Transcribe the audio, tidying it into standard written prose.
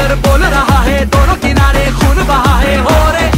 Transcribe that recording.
समंदर बोल रहा है, दोनों किनारे खून बहा है। हो रे